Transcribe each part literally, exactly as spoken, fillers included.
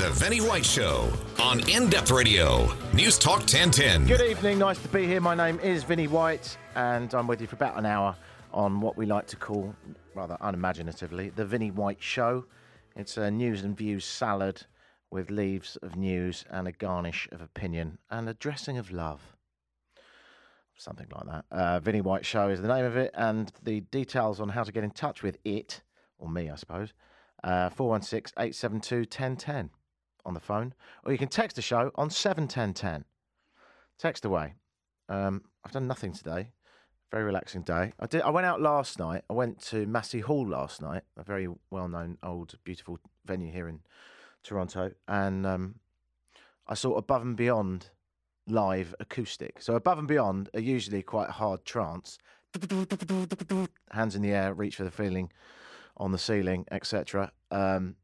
The Vinnie White Show on In Depth Radio, News Talk ten ten. Good evening, nice to be here. My name is Vinnie White, and I'm with you for about an hour on what we like to call, rather unimaginatively, The Vinnie White Show. It's a news and views salad with leaves of news and a garnish of opinion and a dressing of love. Something like that. Uh, Vinnie White Show is the name of it, and the details on how to get in touch with it, or me, I suppose, uh, four one six, eight seven two, one zero one zero on the phone, or you can text the show on seven one zero one zero. Text away. Um, I've done nothing today. Very relaxing day. I did. I went out last night. I went to Massey Hall last night, a very well-known, old, beautiful venue here in Toronto, and um, I saw Above and Beyond live acoustic. So Above and Beyond are usually quite hard trance. Hands in the air, reach for the feeling on the ceiling, et cetera. Um,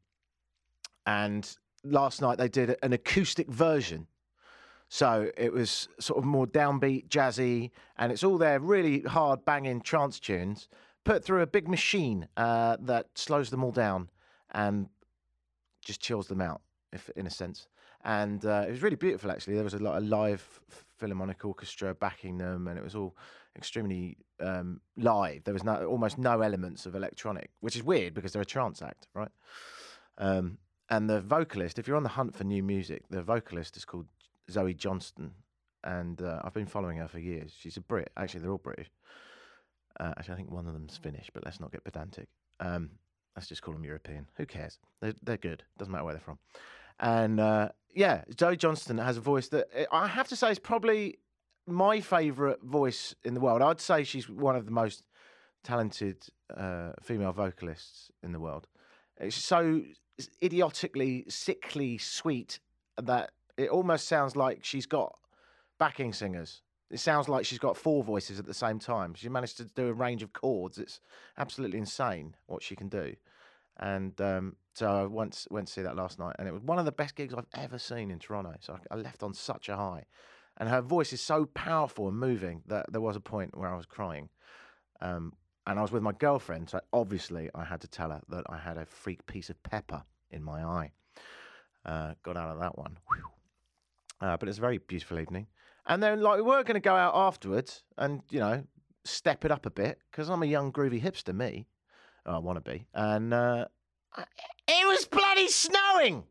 and last night they did an acoustic version. So it was sort of more downbeat, jazzy, and it's all their really hard banging trance tunes put through a big machine uh, that slows them all down and just chills them out, if in a sense. And uh, it was really beautiful, actually. There was a lot of live Philharmonic Orchestra backing them, and it was all extremely um, live. There was no, almost no elements of electronic, which is weird because they're a trance act, right? Um, and the vocalist, if you're on the hunt for new music, the vocalist is called Zoe Johnston, and uh, I've been following her for years. She's a Brit. Actually, they're all British. Uh, actually, I think one of them's Finnish, but let's not get pedantic. Um, let's just call them European. Who cares? They're, they're good. Doesn't matter where they're from. And uh, yeah, Zoe Johnston has a voice that I have to say is probably my favourite voice in the world. I'd say she's one of the most talented uh, female vocalists in the world. It's so idiotically, sickly sweet that it almost sounds like she's got backing singers. It sounds like she's got four voices at the same time. She managed to do a range of chords. It's absolutely insane what she can do. And um, so I went, went to see that last night, and it was one of the best gigs I've ever seen in Toronto. So I, I left on such a high. And her voice is so powerful and moving that there was a point where I was crying. Um, and I was with my girlfriend, so obviously I had to tell her that I had a freak piece of pepper in my eye. Uh, got out of that one. Uh, but it's a very beautiful evening. And then, like, we were going to go out afterwards and, you know, step it up a bit, because I'm a young, groovy hipster, me. Oh, I want to be. And uh, it was bloody snowing.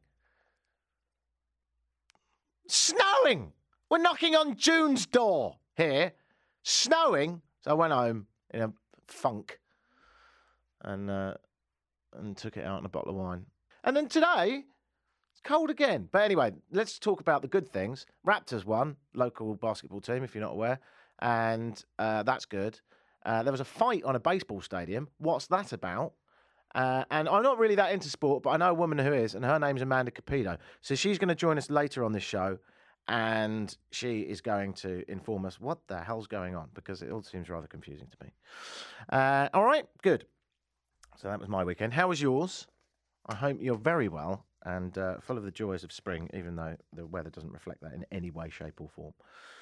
Snowing. We're knocking on June's door here. Snowing. So I went home in a funk and uh, and took it out in a bottle of wine. And then today, it's cold again. But anyway, let's talk about the good things. Raptors won, local basketball team, if you're not aware. And uh, that's good. Uh, there was a fight on a baseball stadium. What's that about? Uh, and I'm not really that into sport, but I know a woman who is, and her name's Amanda Capito. So she's going to join us later on this show, and she is going to inform us what the hell's going on, because it all seems rather confusing to me. Uh, all right, good. So that was my weekend. How was yours? I hope you're very well and uh, full of the joys of spring, even though the weather doesn't reflect that in any way, shape, or form.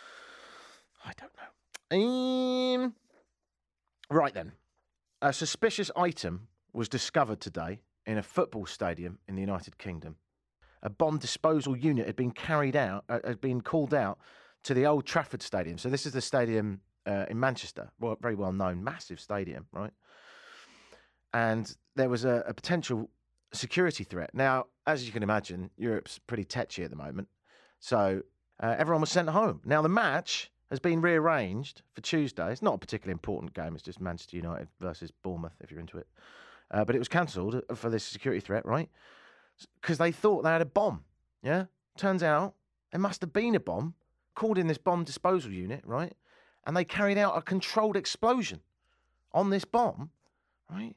I don't know. Um... Right then, a suspicious item was discovered today in a football stadium in the United Kingdom. A bomb disposal unit had been carried out, uh, had been called out to the Old Trafford Stadium. So this is the stadium uh, in Manchester, well, very well known, massive stadium, right? And there was a, a potential security threat. Now, as you can imagine, Europe's pretty tetchy at the moment, so uh, everyone was sent home. Now the match has been rearranged for Tuesday. It's not a particularly important game. It's just Manchester United versus Bournemouth, if you're into it. Uh, but it was cancelled for this security threat, right? Because they thought they had a bomb, yeah? Turns out there must have been a bomb, called in this bomb disposal unit, right? And they carried out a controlled explosion on this bomb, right?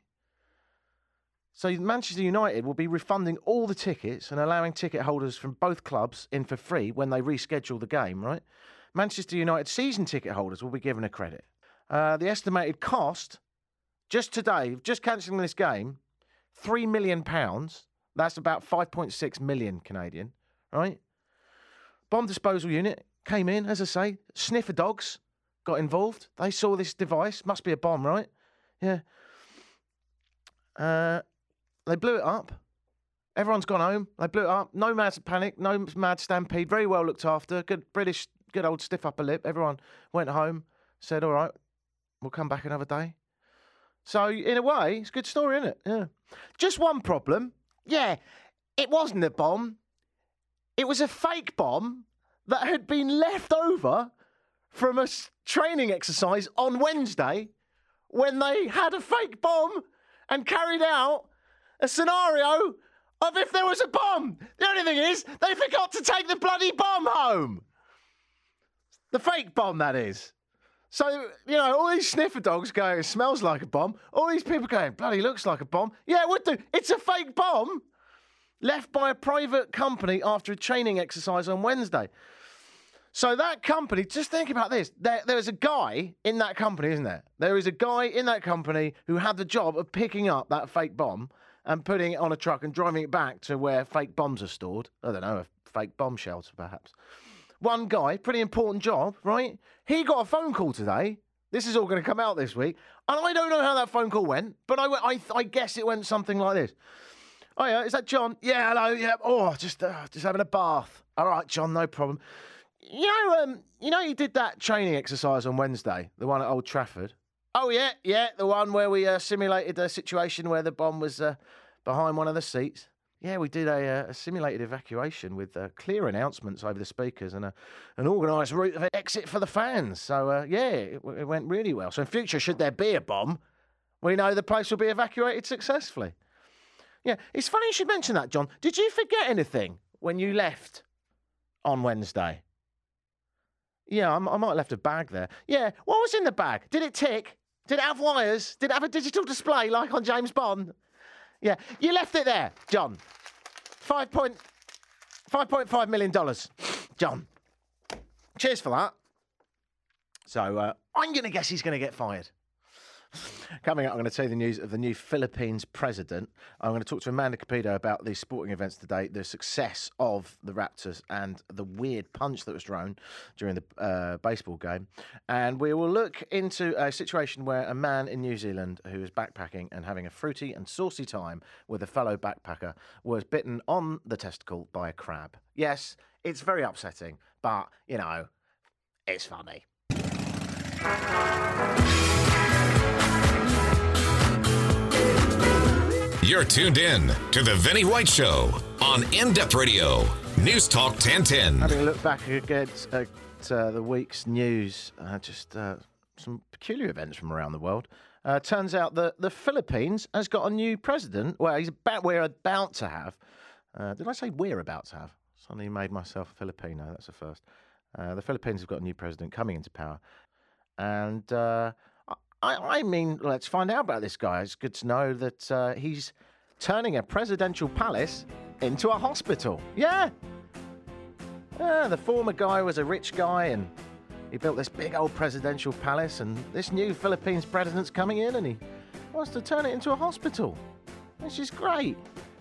So Manchester United will be refunding all the tickets and allowing ticket holders from both clubs in for free when they reschedule the game, right? Manchester United season ticket holders will be given a credit. Uh, the estimated cost, just today, just cancelling this game, three million pounds. That's about five point six million Canadian, right? Bomb disposal unit came in, as I say. Sniffer dogs got involved. They saw this device. Must be a bomb, right? Yeah. Uh, they blew it up. Everyone's gone home. They blew it up. No mad panic. No mad stampede. Very well looked after. Good British, good old stiff upper lip. Everyone went home. Said, all right, we'll come back another day. So, in a way, it's a good story, isn't it? Yeah. Just one problem. Yeah, it wasn't a bomb. It was a fake bomb that had been left over from a training exercise on Wednesday when they had a fake bomb and carried out a scenario of if there was a bomb. The only thing is, they forgot to take the bloody bomb home. The fake bomb, that is. So, you know, all these sniffer dogs going, it smells like a bomb. All these people going, bloody looks like a bomb. Yeah, it would do. It's a fake bomb left by a private company after a training exercise on Wednesday. So that company, just think about this. There, there's a guy in that company, isn't there? There is a guy in that company who had the job of picking up that fake bomb and putting it on a truck and driving it back to where fake bombs are stored. I don't know, a fake bomb shelter, perhaps. One guy, pretty important job, right? He got a phone call today. This is all going to come out this week. And I don't know how that phone call went, but I, I, I guess it went something like this. Oh, yeah, is that John? Yeah, hello, yeah. Oh, just uh, just having a bath. All right, John, no problem. You know, um, you know, you did that training exercise on Wednesday, the one at Old Trafford. Oh, yeah, yeah, the one where we uh, simulated a situation where the bomb was uh, behind one of the seats. Yeah, we did a, a simulated evacuation with uh, clear announcements over the speakers and a, an organised route of exit for the fans. So, uh, yeah, it, it went really well. So in future, should there be a bomb, we know the place will be evacuated successfully. Yeah, it's funny you should mention that, John. Did you forget anything when you left on Wednesday? Yeah, I, I might have left a bag there. Yeah, what was in the bag? Did it tick? Did it have wires? Did it have a digital display like on James Bond? Yeah, you left it there, John. Five point, five point five million dollars, John. Cheers for that. So uh, I'm going to guess he's going to get fired. Coming up, I'm going to tell you the news of the new Philippines president. I'm going to talk to Amanda Capito about the sporting events today, the success of the Raptors and the weird punch that was thrown during the uh, baseball game. And we will look into a situation where a man in New Zealand who was backpacking and having a fruity and saucy time with a fellow backpacker was bitten on the testicle by a crab. Yes, it's very upsetting, but, you know, it's funny. You're tuned in to The Vinnie White Show on In Depth Radio, News Talk ten ten. Having a look back at uh, the week's news, uh, just uh, some peculiar events from around the world. Uh, turns out that the Philippines has got a new president. Well, he's about, we're about to have. Uh, did I say we're about to have? Suddenly made myself a Filipino. That's the first. Uh, the Philippines have got a new president coming into power. And... Uh, I, I mean, let's find out about this guy. It's good to know that uh, he's turning a presidential palace into a hospital. Yeah. Yeah, the former guy was a rich guy and he built this big old presidential palace, and this new Philippines president's coming in and he wants to turn it into a hospital, which is great.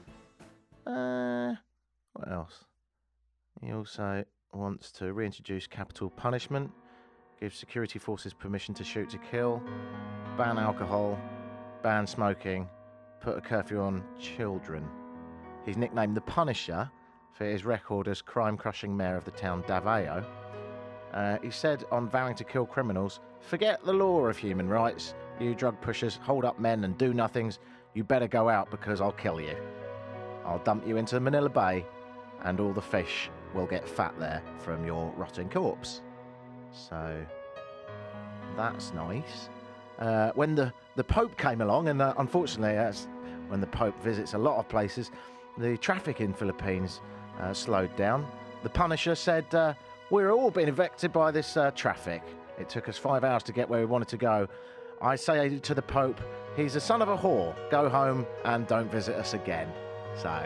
Uh, what else? He also wants to reintroduce capital punishment, give security forces permission to shoot to kill, ban alcohol, ban smoking, put a curfew on children. He's nicknamed the Punisher for his record as crime-crushing mayor of the town Davao. Uh, he said on vowing to kill criminals, "Forget the law of human rights. You drug pushers, hold up men and do nothings. You better go out because I'll kill you. I'll dump you into Manila Bay and all the fish will get fat there from your rotting corpse." So that's nice. Uh, when the, the Pope came along, and uh, unfortunately, as when the Pope visits a lot of places, the traffic in Philippines uh, slowed down. The Punisher said, uh, "We're all being affected by this uh, traffic. It took us five hours to get where we wanted to go. I say to the Pope, he's a son of a whore. Go home and don't visit us again." So,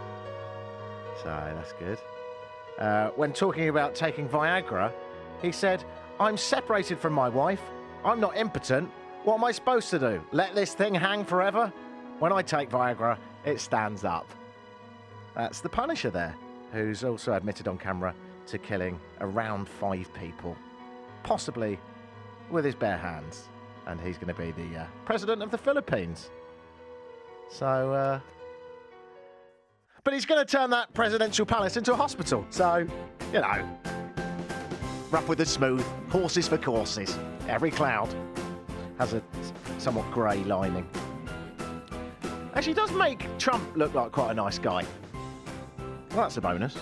so that's good. Uh, when talking about taking Viagra, he said, "I'm separated from my wife. I'm not impotent. What am I supposed to do? Let this thing hang forever? When I take Viagra, it stands up." That's the Punisher there, who's also admitted on camera to killing around five people, possibly with his bare hands. And he's going to be the uh, president of the Philippines. So, uh, But he's going to turn that presidential palace into a hospital. So, you know, rough with the smooth, horses for courses. Every cloud has a somewhat grey lining. Actually, it does make Trump look like quite a nice guy. Well, that's a bonus.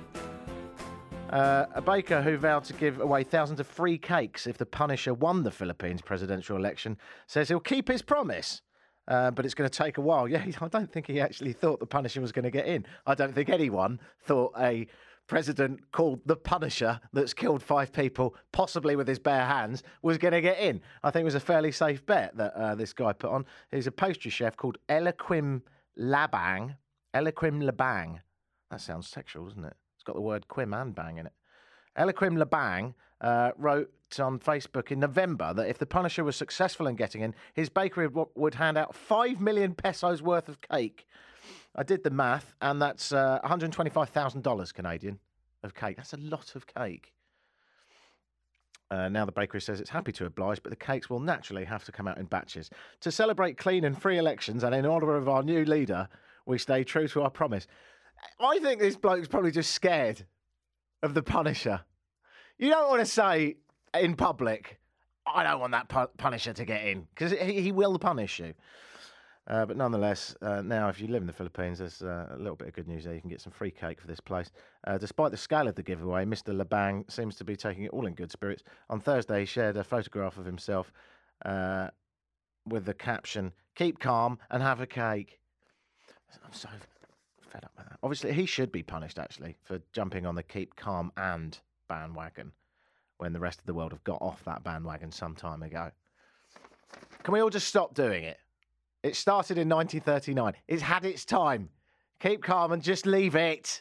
Uh, a baker who vowed to give away thousands of free cakes if the Punisher won the Philippines presidential election says he'll keep his promise. Uh, but it's going to take a while. Yeah, I don't think he actually thought the Punisher was going to get in. I don't think anyone thought a president called the Punisher that's killed five people, possibly with his bare hands, was going to get in. I think it was a fairly safe bet that uh, this guy put on. He's a pastry chef called Eloquim Labang. Eloquim Labang. That sounds sexual, doesn't it? It's got the word quim and bang in it. Eloquim Labang uh, wrote on Facebook in November that if the Punisher was successful in getting in, his bakery would, would hand out five million pesos worth of cake. I did the math, and that's uh, one hundred twenty-five thousand dollars Canadian of cake. That's a lot of cake. Uh, now the bakery says it's happy to oblige, but the cakes will naturally have to come out in batches. To celebrate clean and free elections, and in honour of our new leader, we stay true to our promise. I think this bloke's probably just scared of the Punisher. You don't want to say in public, I don't want that pu- Punisher to get in, because he, he will punish you. Uh, but nonetheless, uh, now if you live in the Philippines, there's uh, a little bit of good news there. You can get some free cake for this place. Uh, despite the scale of the giveaway, Mister Labang seems to be taking it all in good spirits. On Thursday, he shared a photograph of himself uh, with the caption, "Keep calm and have a cake." I'm so fed up with that. Obviously, he should be punished, actually, for jumping on the keep calm and bandwagon when the rest of the world have got off that bandwagon some time ago. Can we all just stop doing it? It started in nineteen thirty-nine. It's had its time. Keep calm and just leave it.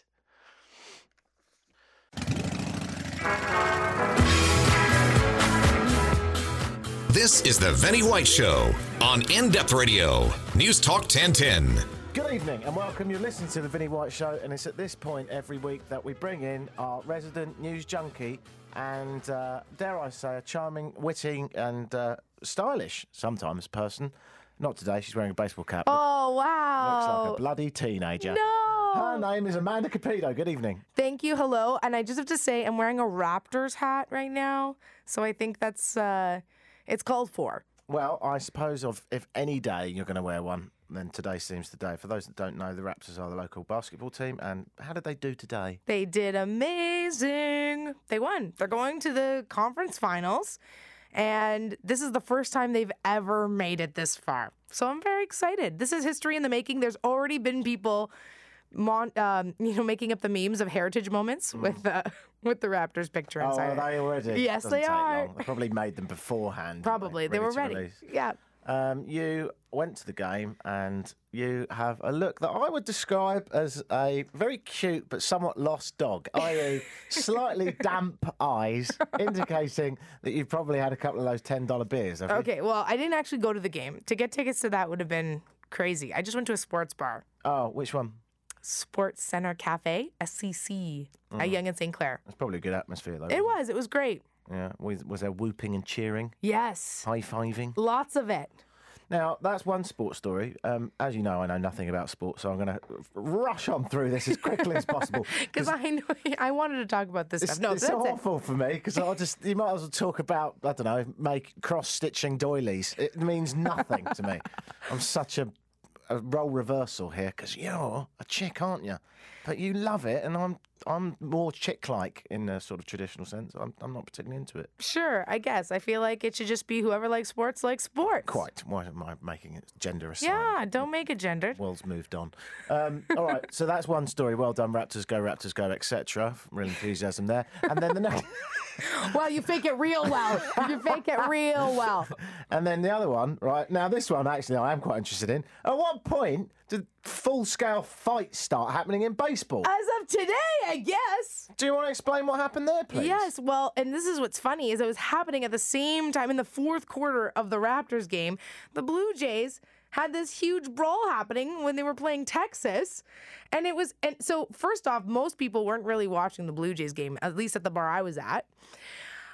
This is the Vinnie White Show on In-Depth Radio, News Talk ten ten. Good evening and welcome. You're listening to the Vinnie White Show, and it's at this point every week that we bring in our resident news junkie and, uh, dare I say, a charming, witty and uh, stylish, sometimes, person. Not today, she's wearing a baseball cap. Oh, wow. Looks like a bloody teenager. No. Her name is Amanda Capito. Good evening. Thank you. Hello. And I just have to say, I'm wearing a Raptors hat right now. So I think that's, uh, it's called for. Well, I suppose of if any day you're going to wear one, then today seems the day. For those that don't know, the Raptors are the local basketball team. And how did they do today? They did amazing. They won. They're going to the conference finals. And this is the first time they've ever made it this far. So I'm very excited. This is history in the making. There's already been people mon- um, you know, making up the memes of heritage moments mm. with uh, with the Raptors picture oh, inside. Oh, are they already? Yes, Doesn't they take are. Long. They probably made them beforehand. Probably. They, they were ready. Release. Yeah. Um, you went to the game and you have a look that I would describe as a very cute but somewhat lost dog, that is slightly damp eyes, indicating that you've probably had a couple of those ten dollar beers, have you? Okay, well, I didn't actually go to the game. To get tickets to that would have been crazy. I just went to a sports bar. Oh, which one? Sports Center Cafe, S C C, mm. at Yonge and Saint Clair. It's probably a good atmosphere, though. It was. It was great. Yeah. Was, was there whooping and cheering? Yes. High-fiving? Lots of it. Now, that's one sports story. Um, as you know, I know nothing about sports, so I'm going to rush on through this as quickly as possible. Because I know I wanted to talk about this it's, stuff. No, it's that's awful it. for me, because I'll just you might as well talk about, I don't know, make cross-stitching doilies. It means nothing to me. I'm such a, a role reversal here, because you're a chick, aren't you? But you love it, and I'm I'm more chick-like in a sort of traditional sense. I'm I'm not particularly into it. Sure, I guess. I feel like it should just be whoever likes sports likes sports. Quite. Why am I making it gender assigned? Yeah, don't make it gendered. World's moved on. Um, all right, so that's one story. Well done, Raptors, go, Raptors, go, et cetera. Real enthusiasm there. And then the next... Well, you fake it real well. You fake it real well. And then the other one, right? Now, this one, actually, I am quite interested in. At what point did full-scale fights start happening in baseball? As of today, I guess. Do you want to explain what happened there, please? Yes, well, and this is what's funny, is it was happening at the same time in the fourth quarter of the Raptors game. The Blue Jays had this huge brawl happening when they were playing Texas. And it was, and so first off, most people weren't really watching the Blue Jays game, at least at the bar I was at.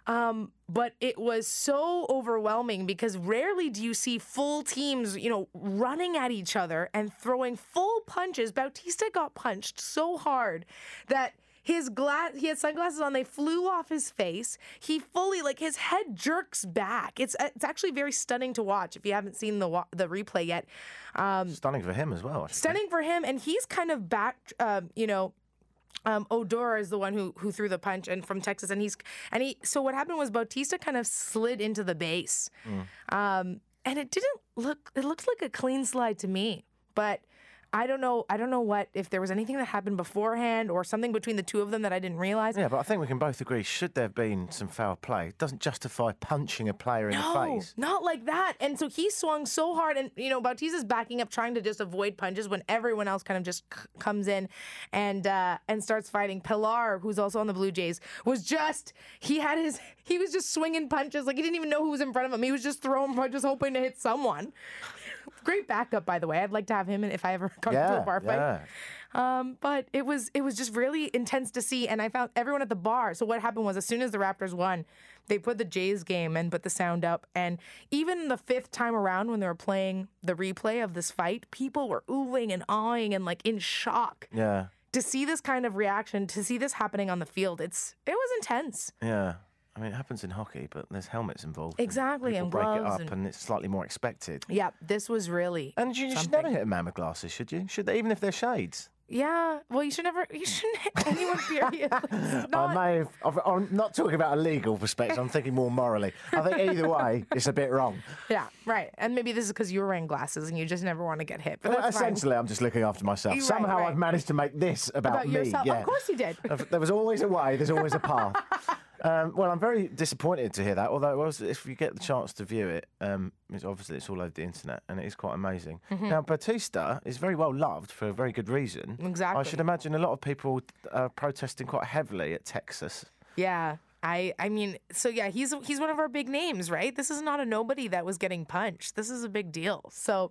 Um, but it was so overwhelming because rarely do you see full teams, you know, running at each other and throwing full punches. Bautista got punched so hard that his glass, he had sunglasses on. They flew off his face. He fully, like, his head jerks back. It's it's actually very stunning to watch if you haven't seen the wa- the replay yet. Um, Stunning for him as well. Actually. Stunning for him, and he's kind of back, um, you know. Um, Odor is the one who who threw the punch, and from Texas, and he's and he. So what happened was Bautista kind of slid into the base, mm. um, and it didn't look. It looked like a clean slide to me, but I don't know. I don't know what if there was anything that happened beforehand or something between the two of them that I didn't realize. Yeah, but I think we can both agree. Should there have been some foul play, it doesn't justify punching a player in no, the face. Not like that. And so he swung so hard, and you know Bautista's backing up, trying to just avoid punches when everyone else kind of just c- comes in and uh, and starts fighting. Pilar, who's also on the Blue Jays, was just he had his he was just swinging punches like he didn't even know who was in front of him. He was just throwing punches, hoping to hit someone. Great backup, by the way. I'd like to have him if I ever come yeah, to a bar fight. Yeah. Um, but it was it was just really intense to see, and I found everyone at the bar. So what happened was, as soon as the Raptors won, they put the Jays game and put the sound up, and even the fifth time around when they were playing the replay of this fight, people were oohing and awing and like in shock. Yeah. To see this kind of reaction, to see this happening on the field, it's it was intense. Yeah. I mean, it happens in hockey, but there's helmets involved. Exactly, and and break gloves it up, and... and it's slightly more expected. Yeah, this was really. And you, you should never hit a man with glasses, should you? Should they, even if they're shades? Yeah, well, you should never, you shouldn't hit anyone, period. Not... I may have, I've, I'm not talking about a legal perspective, I'm thinking more morally. I think either way, it's a bit wrong. Yeah, right. And maybe this is because you were wearing glasses and you just never want to get hit. But well, that's essentially, fine. I'm just looking after myself. Right, Somehow right. I've managed to make this about, about me. yourself. Yeah. Of course you did. There was always a way, there's always a path. Um, well, I'm very disappointed to hear that. Although, it was, if you get the chance to view it, um, it's obviously it's all over the internet, and it is quite amazing. Mm-hmm. Now, Bautista is very well loved for a very good reason. Exactly. I should imagine a lot of people are protesting quite heavily at Texas. Yeah. I, I mean, so yeah, he's he's one of our big names, right? This is not a nobody that was getting punched. This is a big deal. So,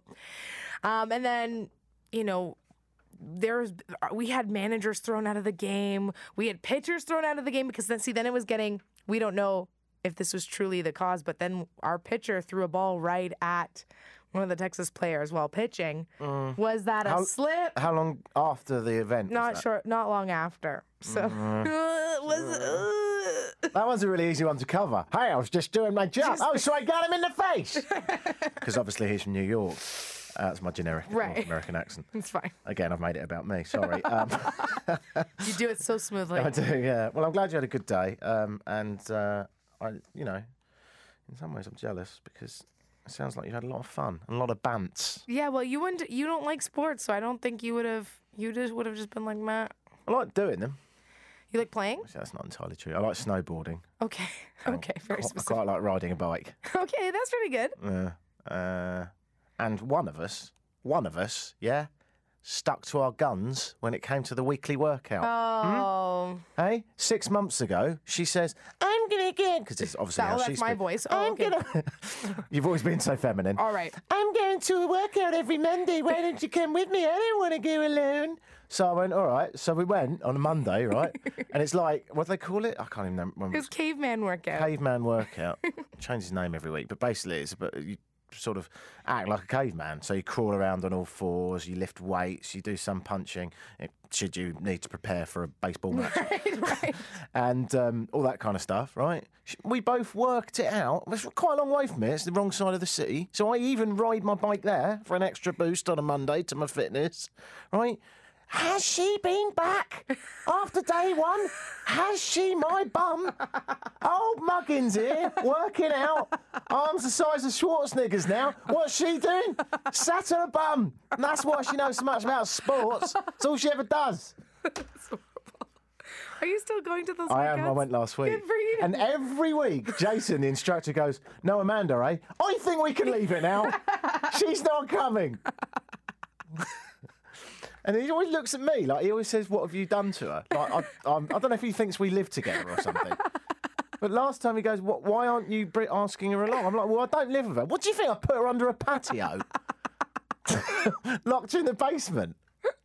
um, and then, you know, there's we had managers thrown out of the game. We had pitchers thrown out of the game because then see then it was getting we don't know if this was truly the cause, but then our pitcher threw a ball right at one of the Texas players while pitching. Mm. Was that a how, slip? How long after the event? Not was that? sure. Not long after. So mm. uh, was uh, that one's a really easy one to cover. Hey, I was just doing my job. Just... Oh, so I got him in the face. Because obviously he's from New York. Uh, that's my generic right. North American accent. It's fine. Again, I've made it about me. Sorry. Um, you do it so smoothly. I do, yeah. Well, I'm glad you had a good day. Um, and, uh, I, you know, in some ways I'm jealous because it sounds like you had a lot of fun and a lot of bants. Yeah, well, you wouldn't. You don't like sports, so I don't think you would have. You just would have just been like, Matt. I like doing them. You like playing? Actually, that's not entirely true. I like snowboarding. Okay. Okay. Very I, specific. I quite like riding a bike. Okay, that's pretty good. Yeah. Uh, uh, And one of us, one of us, yeah, stuck to our guns when it came to the weekly workout. Oh. Hmm? Hey, six months ago, she says, I'm going to get... Because it's obviously that, how oh, that's she's my been. voice. Oh, I'm okay. gonna... You've always been so feminine. All right. I'm going to a workout every Monday. Why don't you come with me? I don't want to go alone. So I went, all right. So we went on a Monday, right? And it's like, what do they call it? I can't even remember. It was caveman workout. Caveman workout. Change his name every week. But basically, it's about... You, sort of act like a caveman. So you crawl around on all fours, you lift weights, you do some punching, should you need to prepare for a baseball match. Right, right. And um, all that kind of stuff, right? We both worked it out. It's quite a long way from here. It's the wrong side of the city. So I even ride my bike there for an extra boost on a Monday to my fitness, right? Has she been back after day one? Has she, my bum? Old Muggins here, working out. Arms the size of Schwarzenegger's now. What's she doing? Sat her bum. And that's why she knows so much about sports. That's all she ever does. Are you still going to those I workouts? am. I went last week. Good for you. And every week, Jason, the instructor, goes, no, Amanda, eh? I think we can leave it now. She's not coming. And he always looks at me, like, he always says, what have you done to her? Like, I, I'm, I don't know if he thinks we live together or something. But last time he goes, what, why aren't you asking her along? I'm like, well, I don't live with her. What do you think? I put her under a patio? Locked her in the basement?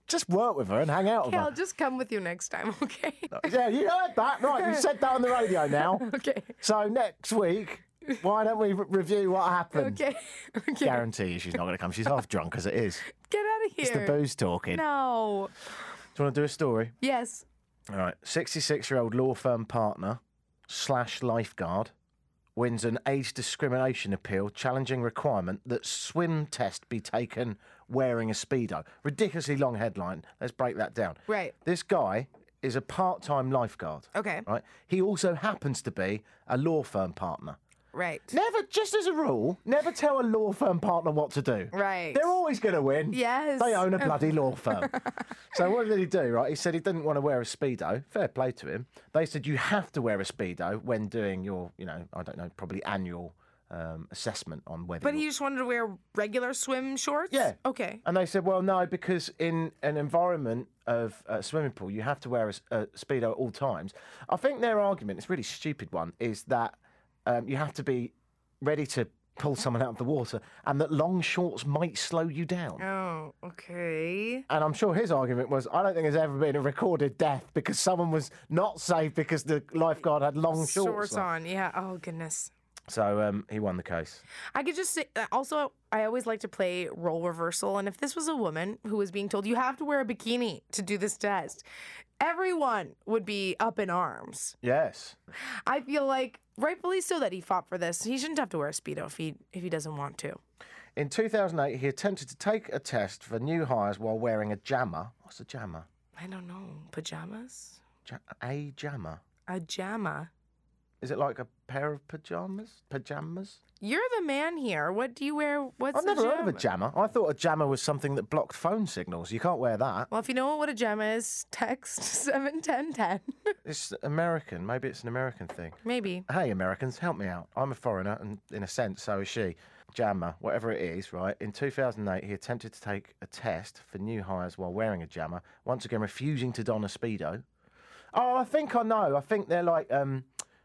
just work with her and hang out with Okay, I'll her. just come with you next time, okay? Yeah, you heard that, right? You said that on the radio now. Okay. So next week, why don't we re- review what happened? Okay. Okay. Guarantee you she's not going to come. She's half drunk as it is. Get out of here. It's the booze talking. No. Do you want to do a story? Yes. All right. sixty-six-year-old law firm partner slash lifeguard wins an age discrimination appeal challenging requirement that swim test be taken wearing a Speedo. Ridiculously long headline. Let's break that down. Right. This guy is a part-time lifeguard. Okay. Right. He also happens to be a law firm partner. Right. Never, just as a rule, never tell a law firm partner what to do. Right. They're always going to win. Yes. They own a bloody law firm. So what did he do, right? He said he didn't want to wear a Speedo. Fair play to him. They said you have to wear a Speedo when doing your, you know, I don't know, probably annual um, assessment on whether But you're... he just wanted to wear regular swim shorts? Yeah. Okay. And they said, well, no, because in an environment of a swimming pool, you have to wear a, a Speedo at all times. I think their argument, it's a really stupid one, is that um, you have to be ready to pull someone out of the water and that long shorts might slow you down. Oh, okay. And I'm sure his argument was, I don't think there's ever been a recorded death because someone was not safe because the lifeguard had long shorts, Shorts on. Yeah. Oh, goodness. So um, he won the case. I could just say, also, I always like to play role reversal. And if this was a woman who was being told, you have to wear a bikini to do this test, everyone would be up in arms. Yes. I feel like, rightfully so, that he fought for this. He shouldn't have to wear a Speedo if he, if he doesn't want to. In two thousand eight, he attempted to take a test for new hires while wearing a jammer. What's a jammer? I don't know. Pajamas? Ja- a jammer? A jamma? Is it like a pair of pajamas? Pajamas? You're the man here. What do you wear? What's I've never a heard of a jamma? jammer. I thought a jammer was something that blocked phone signals. You can't wear that. Well, if you know what a jamma is, text seven ten ten. It's American. Maybe it's an American thing. Maybe. Hey, Americans, help me out. I'm a foreigner, and in a sense, so is she. Jammer, whatever it is, right? In two thousand eight, he attempted to take a test for new hires while wearing a jammer, once again refusing to don a Speedo. Oh, I think I know. I think they're like... um.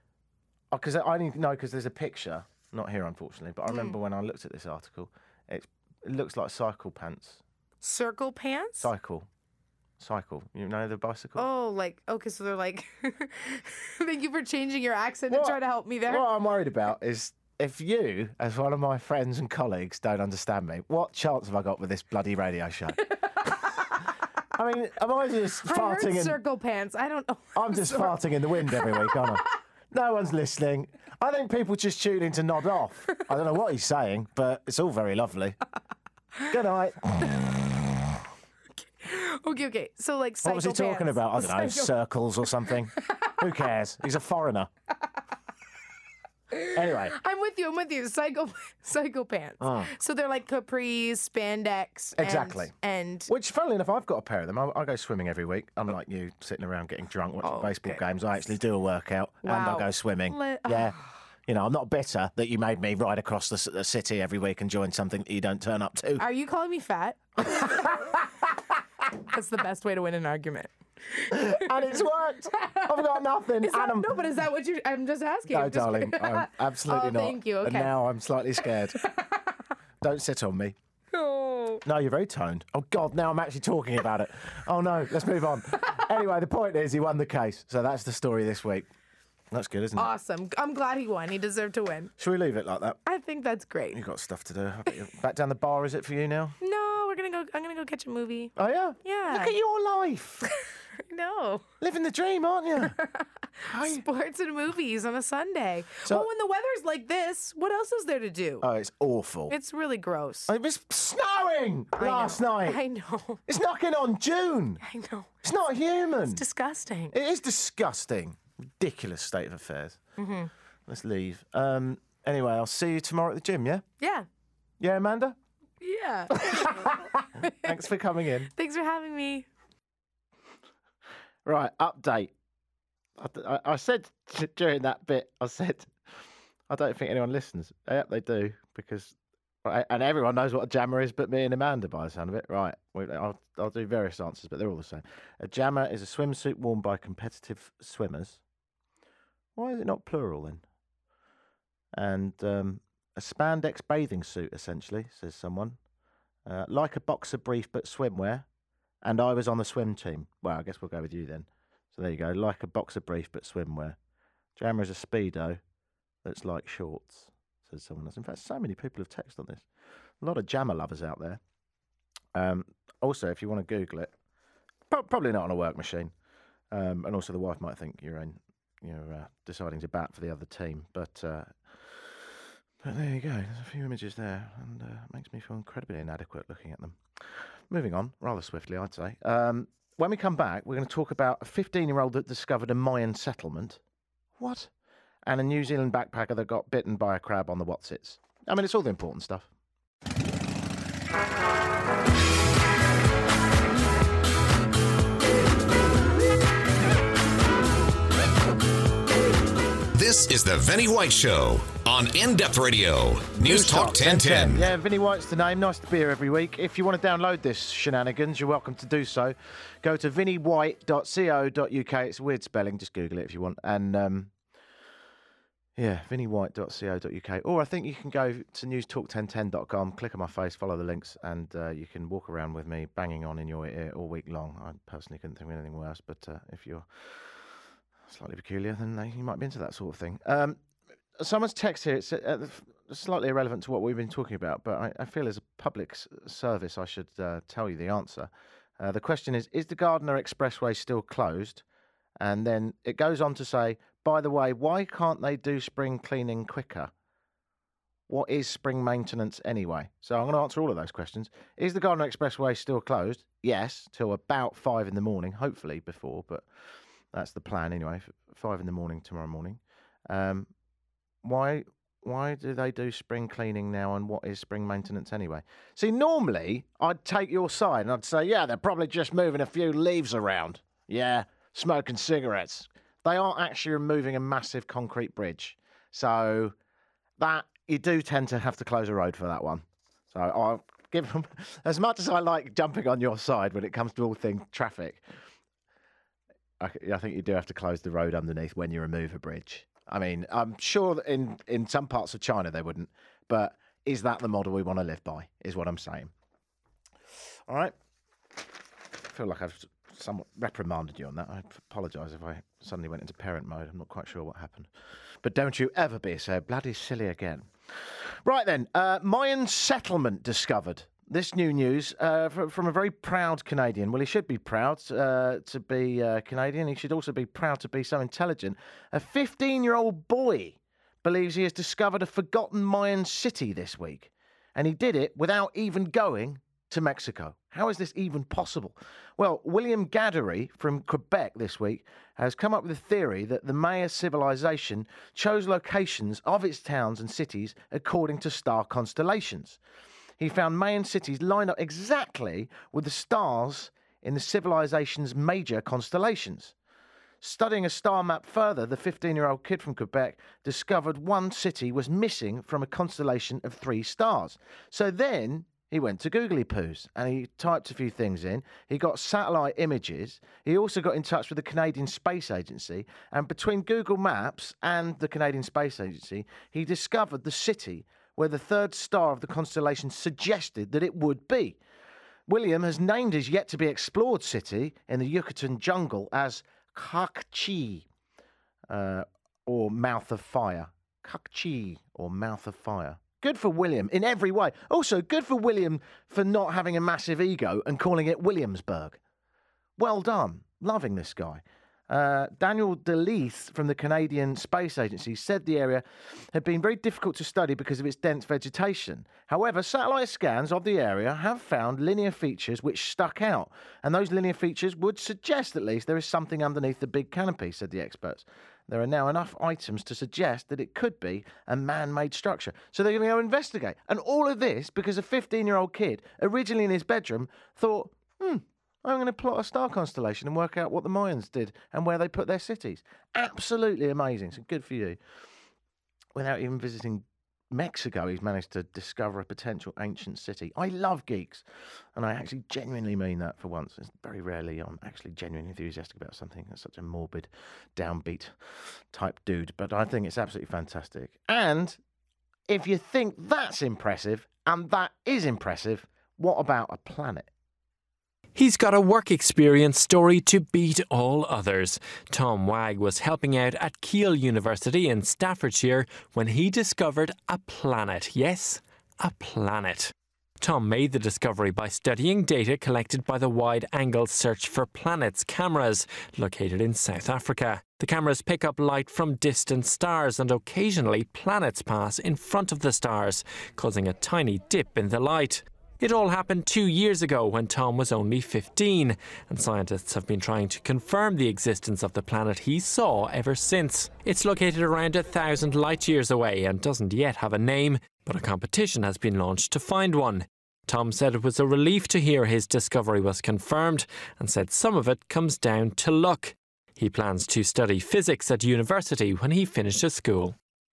Because I only know because there's a picture, not here unfortunately, but I remember when I looked at this article, it, it looks like cycle pants. Circle pants? Cycle. Cycle. You know the bicycle? Oh, like, okay, so they're like, thank you for changing your accent and What- trying to help me there. What I'm worried about is if you, as one of my friends and colleagues, don't understand me, what chance have I got with this bloody radio show? I mean, am I just I heard farting in... circle pants. I don't know. I'm just farting in the wind every week, aren't I? No one's listening. I think people just tune in to nod off. I don't know what he's saying, but it's all very lovely. Good night. Okay, okay. So, like, What was he cycle talking pants. about? I don't know, Cycle- circles or something. Who cares? He's a foreigner. Anyway, I'm with you. I'm with you. Psycho, psycho pants. Oh. So they're like capris, spandex. and- Exactly. And, which, funnily enough, I've got a pair of them. I, I go swimming every week. Unlike you, sitting around getting drunk watching Oh, baseball okay. games, I actually do a workout and I Wow. go swimming. Le- yeah. You know, I'm not bitter that you made me ride across the, s- the city every week and join something that you don't turn up to. are you calling me fat? That's the best way to win an argument. And it's worked. I've got nothing. Is that, and I'm, no, but is that what you? I'm just asking. no, I'm just- darling, I'm absolutely Oh, not. thank you, And okay. now I'm slightly scared. Don't sit on me. Oh. No, you're very toned. Oh, God, now I'm actually talking about it. Oh, no, let's move on. Anyway, the point is he won the case. So that's the story this week. That's good, isn't it? Awesome. I'm glad he won. He deserved to win. Should we leave it like that? I think that's great. You've got stuff to do. I bet you're back down the bar, is it for you now? No, we're gonna go. I'm gonna go catch a movie. Oh, yeah? Yeah. Look at your life. No. Living the dream, aren't you? Sports and movies on a Sunday. So- well, when the weather's like this, what else is there to do? Oh, it's awful. It's really gross. It was snowing I last know. night. I know. It's knocking on June. I know. It's not human. It's disgusting. It is disgusting. Ridiculous state of affairs. Mm-hmm. Let's leave. Um, anyway, I'll see you tomorrow at the gym, yeah? Yeah. Yeah, Amanda? Yeah. Thanks for coming in. Thanks for having me. Right, update. I, I, I said t- during that bit, I said, I don't think anyone listens. Yep, they do, because, right, and everyone knows what a jammer is but me and Amanda by the sound of it. Right, we, I'll, I'll do various answers, but they're all the same. A jammer is a swimsuit worn by competitive swimmers. Why is it not plural then? And um, a spandex bathing suit, essentially, says someone. Uh, like a boxer brief but swimwear. and I was on the swim team. Well, I guess we'll go with you then. So there you go, like a boxer brief but swimwear. Jammer is a Speedo that's like shorts, says someone else. In fact, so many people have texted on this. A lot of Jammer lovers out there. Um, also, if you want to Google it, pro- probably not on a work machine. Um, and also the wife might think you're in, you're uh, deciding to bat for the other team. But, uh, but there you go. There's a few images there, and uh, it makes me feel incredibly inadequate looking at them. Moving on, rather swiftly, I'd say. Um, when we come back, we're going to talk about a fifteen-year-old that discovered a Mayan settlement. What? And a New Zealand backpacker that got bitten by a crab on the Wotsits. I mean, it's all the important stuff. This is the Vinnie White Show on In-Depth Radio, News Talk ten ten. Yeah, Vinnie White's the name. Nice to be here every week. If you want to download this shenanigans, you're welcome to do so. Go to vinnie white dot co dot uk. It's a weird spelling. Just Google it if you want. And, um, yeah, vinnie white dot co dot uk. Or I think you can go to news talk ten ten dot com, click on my face, follow the links, and uh, you can walk around with me banging on in your ear all week long. I personally couldn't think of anything worse, but uh, if you're slightly peculiar, then uh, you might be into that sort of thing. Um, someone's text here, it's uh, slightly irrelevant to what we've been talking about, but I, I feel as a public s- service I should uh, tell you the answer. Uh, the question is, is the Gardiner Expressway still closed? And then it goes on to say, by the way, why can't they do spring cleaning quicker? What is spring maintenance anyway? So I'm going to answer all of those questions. Is the Gardiner Expressway still closed? Yes, till about five in the morning, hopefully before, but that's the plan anyway, five in the morning tomorrow morning. Um, why why do they do spring cleaning now, and what is spring maintenance anyway? See, normally I'd take your side and I'd say, yeah, they're probably just moving a few leaves around. Yeah, smoking cigarettes. They aren't actually removing a massive concrete bridge. So that you do tend to have to close a road for that one. So I'll give them, as much as I like jumping on your side when it comes to all things traffic, I, I think you do have to close the road underneath when you remove a bridge. I mean, I'm sure that in, in some parts of China they wouldn't, but is that the model we want to live by, is what I'm saying. All right. I feel like I've somewhat reprimanded you on that. I apologise if I suddenly went into parent mode. I'm not quite sure what happened. But don't you ever be so bloody silly again. Right then, uh, Mayan settlement discovered. This new news uh, from, from a very proud Canadian. Well, he should be proud uh, to be uh, Canadian. He should also be proud to be so intelligent. A fifteen-year-old boy believes he has discovered a forgotten Mayan city this week. And he did it without even going to Mexico. How is this even possible? Well, William Gaddery from Quebec this week has come up with a theory that the Maya civilization chose locations of its towns and cities according to star constellations. He found Mayan cities lined up exactly with the stars in the civilization's major constellations. Studying a star map further, the fifteen-year-old kid from Quebec discovered one city was missing from a constellation of three stars. So then he went to Googly Poos and he typed a few things in. He got satellite images. He also got in touch with the Canadian Space Agency. And between Google Maps and the Canadian Space Agency, he discovered the city where the third star of the constellation suggested that it would be. William has named his yet-to-be-explored city in the Yucatan jungle as Cacchi, uh, or Mouth of Fire. Cacchi, or Mouth of Fire. Good for William in every way. Also, good for William for not having a massive ego and calling it Williamsburg. Well done. Loving this guy. Uh, Daniel DeLeith from the Canadian Space Agency said the area had been very difficult to study because of its dense vegetation. However, satellite scans of the area have found linear features which stuck out, and those linear features would suggest at least there is something underneath the big canopy, said the experts. There are now enough items to suggest that it could be a man-made structure. So they're going to go investigate. And all of this because a fifteen-year-old kid, originally in his bedroom, thought, hmm, I'm going to plot a star constellation and work out what the Mayans did and where they put their cities. Absolutely amazing. So good for you. Without even visiting Mexico, he's managed to discover a potential ancient city. I love geeks, and I actually genuinely mean that for once. It's very rarely I'm actually genuinely enthusiastic about something. That's such a morbid, downbeat type dude, but I think it's absolutely fantastic. And if you think that's impressive, and that is impressive, what about a planet? He's got a work experience story to beat all others. Tom Wagg was helping out at Keele University in Staffordshire when he discovered a planet. Yes, a planet. Tom made the discovery by studying data collected by the Wide-Angle Search for Planets cameras, located in South Africa. The cameras pick up light from distant stars, and occasionally planets pass in front of the stars, causing a tiny dip in the light. It all happened two years ago when Tom was only fifteen, and scientists have been trying to confirm the existence of the planet he saw ever since. It's located around a thousand light years away and doesn't yet have a name, but a competition has been launched to find one. Tom said it was a relief to hear his discovery was confirmed, and said some of it comes down to luck. He plans to study physics at university when he finishes school.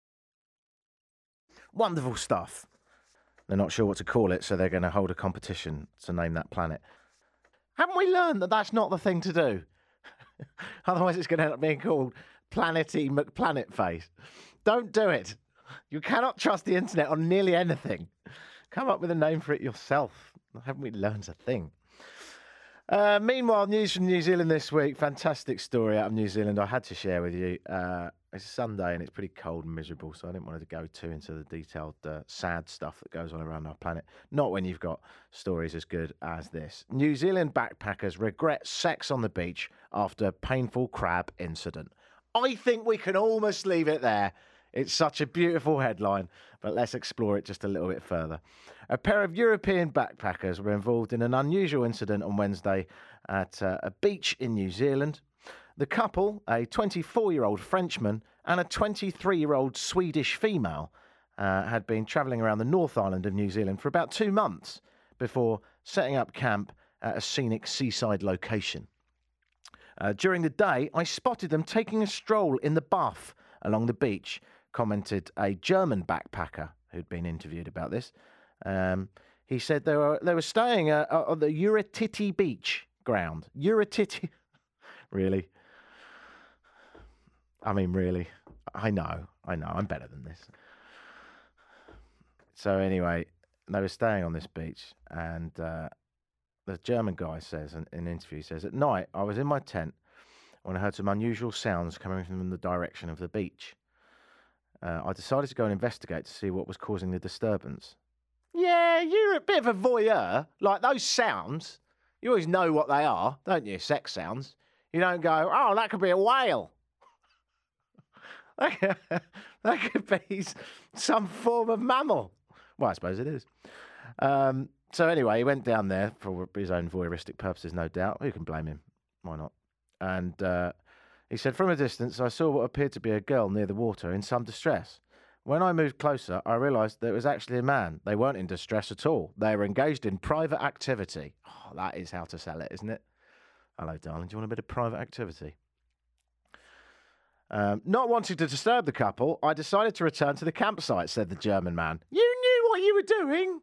Wonderful stuff. They're not sure what to call it, so they're going to hold a competition to name that planet. Haven't we learned that that's not the thing to do? Otherwise it's going to end up being called Planety McPlanet Face. Don't do it. You cannot trust the internet on nearly anything. Come up with a name for it yourself. Haven't we learned a thing? Uh, meanwhile, news from New Zealand this week. Fantastic story out of New Zealand I had to share with you. Uh, it's Sunday and it's pretty cold and miserable, so I didn't want to go too into the detailed uh, sad stuff that goes on around our planet. Not when you've got stories as good as this. New Zealand backpackers regret sex on the beach after painful crab incident. I think we can almost leave it there. It's such a beautiful headline, but let's explore it just a little bit further. A pair of European backpackers were involved in an unusual incident on Wednesday at uh, a beach in New Zealand. The couple, a twenty-four-year-old Frenchman and a twenty-three-year-old Swedish female, uh, had been travelling around the North Island of New Zealand for about two months before setting up camp at a scenic seaside location. Uh, during the day, I spotted them taking a stroll in the buff along the beach, commented a German backpacker who'd been interviewed about this. Um, he said they were they were staying uh, on the Uratiti beach ground. Uratiti, really? I mean, really? I know, I know, I'm better than this. So anyway, they were staying on this beach, and uh, the German guy says in an interview, says, at night I was in my tent when I heard some unusual sounds coming from the direction of the beach. Uh, I decided to go and investigate to see what was causing the disturbance. Yeah, you're a bit of a voyeur. Like, those sounds, you always know what they are, don't you? Sex sounds. You don't go, oh, that could be a whale. That could be some form of mammal. Well, I suppose it is. Um, so anyway, he went down there for his own voyeuristic purposes, no doubt. Who can blame him? Why not? And uh, he said, from a distance, I saw what appeared to be a girl near the water in some distress. When I moved closer, I realised that it was actually a man. They weren't in distress at all. They were engaged in private activity. Oh, that is how to sell it, isn't it? Hello, darling. Do you want a bit of private activity? Um, not wanting to disturb the couple, I decided to return to the campsite, said the German man. You knew what you were doing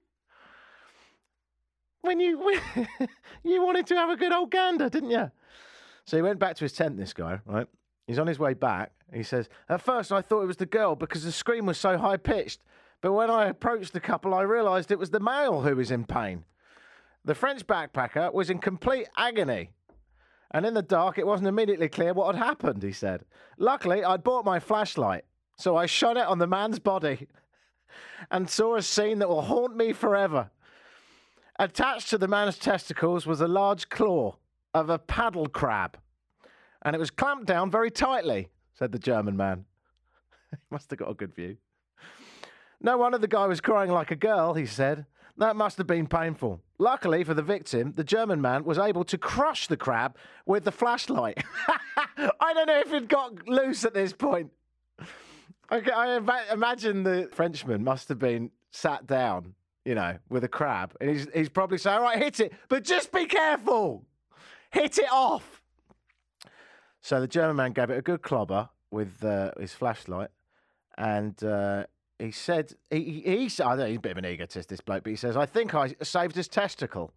when you when you wanted to have a good old gander, didn't you? So he went back to his tent, this guy, right? He's on his way back. He says, at first I thought it was the girl because the scream was so high-pitched. But when I approached the couple, I realised it was the male who was in pain. The French backpacker was in complete agony. And in the dark, it wasn't immediately clear what had happened, he said. Luckily, I'd bought my flashlight, so I shone it on the man's body and saw a scene that will haunt me forever. Attached to the man's testicles was a large claw of a paddle crab, and it was clamped down very tightly, said the German man. He must have got a good view. No wonder the guy was crying like a girl, he said. That must have been painful. Luckily for the victim, the German man was able to crush the crab with the flashlight. I don't know if it got loose at this point. Okay, I imagine the Frenchman must have been sat down, you know, with a crab, and he's he's probably saying, all right, hit it, but just be careful. Hit it off. So the German man gave it a good clobber with uh, his flashlight, and uh, he said, he, he, he, I don't know, he's a bit of an egotist, this bloke, but he says, I think I saved his testicle.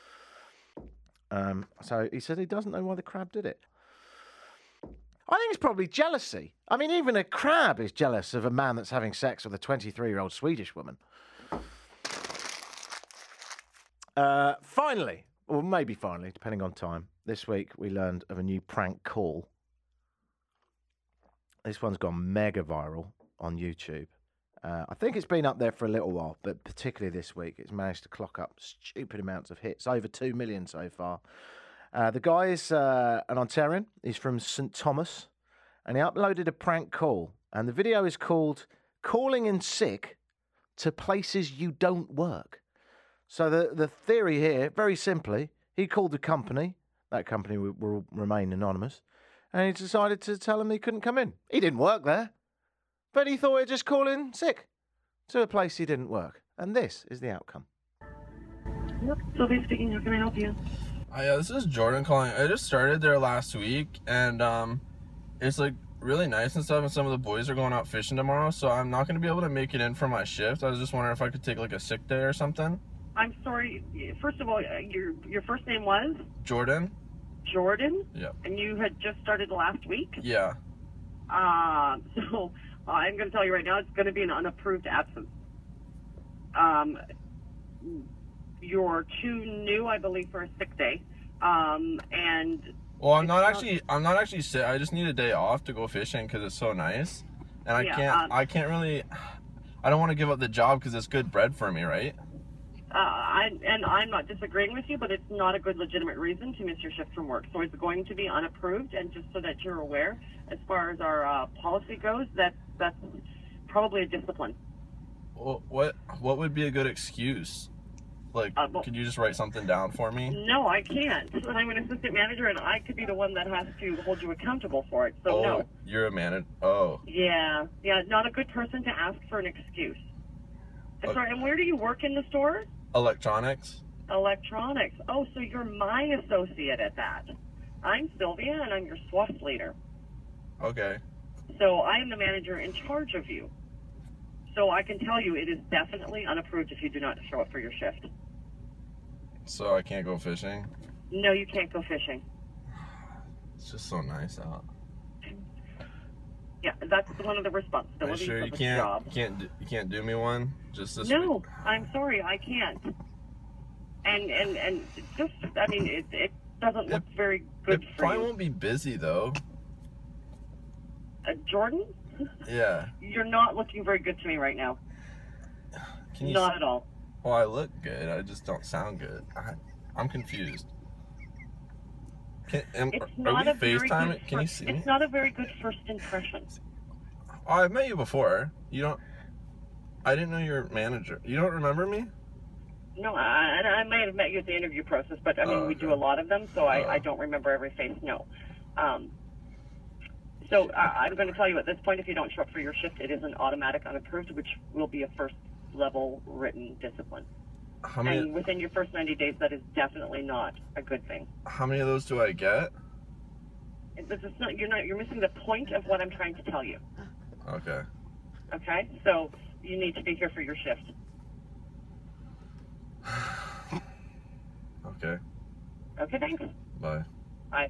Um, so he said he doesn't know why the crab did it. I think it's probably jealousy. I mean, even a crab is jealous of a man that's having sex with a twenty-three-year-old Swedish woman. Uh, finally, or maybe finally, depending on time, this week we learned of a new prank call. This one's gone mega viral on YouTube. Uh, I think it's been up there for a little while, but particularly this week, it's managed to clock up stupid amounts of hits, over two million so far. Uh, the guy is uh, an Ontarian. He's from Saint Thomas, and he uploaded a prank call, and the video is called Calling in Sick to Places You Don't Work. So the, the theory here, very simply, he called the company. That company will, will remain anonymous. And he decided to tell them he couldn't come in. He didn't work there. But he thought he'd just call in sick to a place he didn't work. And this is the outcome. Yep, Sylvia speaking. How can I help you? Hi, yeah, this is Jordan calling. I just started there last week, and um, it's like really nice and stuff, and some of the boys are going out fishing tomorrow, so I'm not going to be able to make it in for my shift. I was just wondering if I could take like a sick day or something. I'm sorry. First of all, your your first name was? Jordan? Jordan? Yeah. And you had just started last week? Yeah. Uh, so I'm going to tell you right now, it's going to be an unapproved absence. Um, you're too new, I believe, for a sick day. Um, and Well, I'm not not- actually. I'm not actually sick. I just need a day off to go fishing because it's so nice, and I Yeah, can't. um, I can't really. I don't want to give up the job because it's good bread for me, right? Uh, I, and I'm not disagreeing with you, but it's not a good legitimate reason to miss your shift from work. So it's going to be unapproved, and just so that you're aware, as far as our uh, policy goes, that that's probably a discipline. Well, what What would be a good excuse? Like, Uh, well- could you just write something down for me? No, I can't. I'm an assistant manager, and I could be the one that has to hold you accountable for it. So oh, no. you're a manager. Oh, Yeah, yeah, not a good person to ask for an excuse. I'm Okay. Sorry, and where do you work in the store? electronics. Electronics. Oh, so you're my associate at that. I'm Sylvia, and I'm your SWAT leader. Okay. So I am the manager in charge of you. So I can tell you it is definitely unapproved if you do not show up for your shift. So I can't go fishing. No, you can't go fishing. It's just so nice out. Yeah, that's one of the Are you responsibilities sure of you the can't? job. You can't. Do, you can't do me one. Just this. No, week? I'm sorry, I can't. And and and just, I mean, it it doesn't look very good It for probably you. won't be busy though. Uh, Jordan, Yeah. you're not looking very good to me right now. Can you? Not s- at all. Well, I look good. I just don't sound good. I, I'm confused. Can, am, It's are not we a very FaceTime? good. it? Can you fir- see me? It's not a very good first impression. Oh, I've met you before. You don't. I didn't know you were manager. You don't remember me? No, I, I I might have met you at the interview process, but I mean, Oh, we do okay. a lot of them, so I, Oh. I don't remember every face. No. Um, so I, I'm going to tell you at this point, if you don't show up for your shift, it is an automatic unapproved, which will be a first level written discipline. How many? And within your first ninety days, that is definitely not a good thing. How many of those do I get? It- This is not, you're not, you're missing the point of what I'm trying to tell you. Okay. Okay, so you need to be here for your shift. Okay. Okay, thanks. Bye. Bye.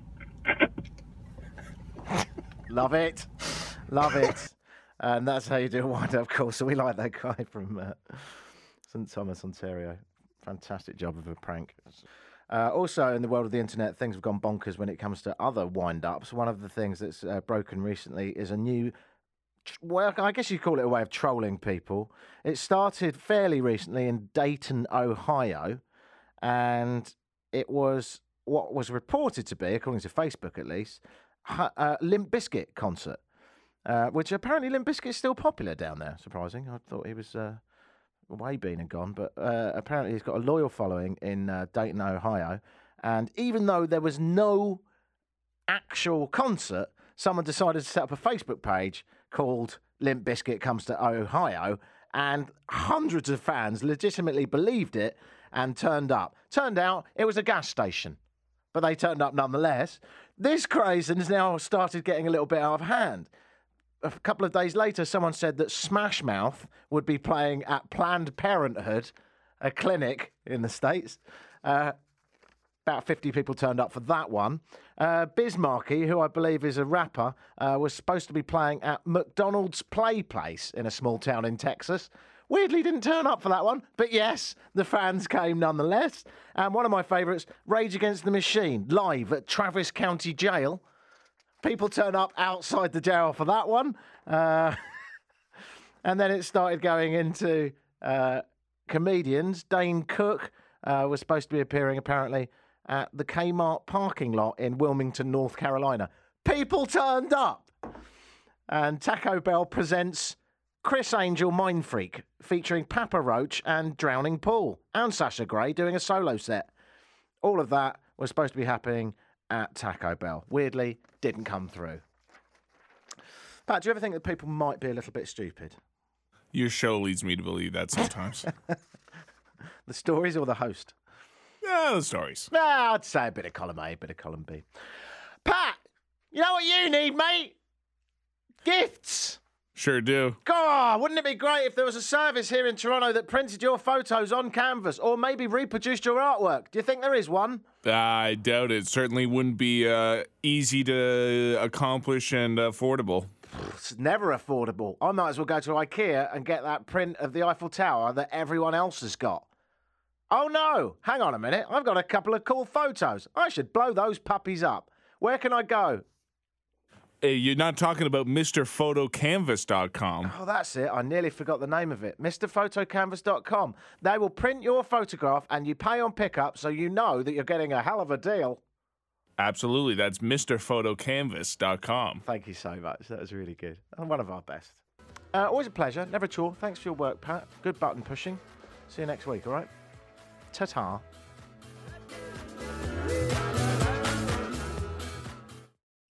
Love it. Love it. And that's how you do a wind-up call. So we like that guy from uh, Saint Thomas, Ontario. Fantastic job of a prank. Uh, also, in the world of the internet, things have gone bonkers when it comes to other wind-ups. One of the things that's uh, broken recently is a new, tr- well, I guess you'd call it a way of trolling people. It started fairly recently in Dayton, Ohio, and it was what was reported to be, according to Facebook at least, hu- uh, Limp Bizkit concert, uh, which apparently Limp Bizkit is still popular down there. Surprising. I thought he was uh, way been and gone, but uh, apparently he's got a loyal following in uh, Dayton, Ohio. And even though there was no actual concert, someone decided to set up a Facebook page called Limp Bizkit Comes to Ohio, and hundreds of fans legitimately believed it and turned up. Turned out it was a gas station, but they turned up nonetheless. This craze has now started getting a little bit out of hand. A couple of days later, someone said that Smash Mouth would be playing at Planned Parenthood, a clinic in the States. Uh, about fifty people turned up for that one. Uh, Bismarcky, who I believe is a rapper, uh, was supposed to be playing at McDonald's Play Place in a small town in Texas. weirdly didn't turn up for that one. But yes, the fans came nonetheless. And one of my favourites, Rage Against the Machine, live at Travis County Jail. People turn up outside the jail for that one. Uh, and then it started going into uh, comedians. Dane Cook uh, was supposed to be appearing, apparently, at the Kmart parking lot in Wilmington, North Carolina. People turned up. And Taco Bell presents Chris Angel Mind Freak, featuring Papa Roach and Drowning Pool, and Sasha Grey doing a solo set. All of that was supposed to be happening at Taco Bell. Weirdly, didn't come through. Pat, do you ever think that people might be a little bit stupid? Your show leads me to believe that sometimes. The stories or the host? Yeah, the stories. Nah, I'd say a bit of column A, a bit of column B. Pat, you know what you need, mate? Gifts. Sure do. God, wouldn't it be great if there was a service here in Toronto that printed your photos on canvas or maybe reproduced your artwork? Do you think there is one? I doubt it. Certainly wouldn't be uh, easy to accomplish and affordable. It's never affordable. I might as well go to IKEA and get that print of the Eiffel Tower that everyone else has got. Oh no, hang on a minute. I've got a couple of cool photos. I should blow those puppies up. Where can I go? Hey, you're not talking about Mister Photo Canvas dot com. Oh, that's it. I nearly forgot the name of it. Mister Photo Canvas dot com. They will print your photograph and you pay on pickup so you know that you're getting a hell of a deal. Absolutely. That's Mister Photo Canvas dot com. Thank you so much. That was really good. And one of our best. Uh, always a pleasure. Never a chore. Thanks for your work, Pat. Good button pushing. See you next week, all right? Ta-ta.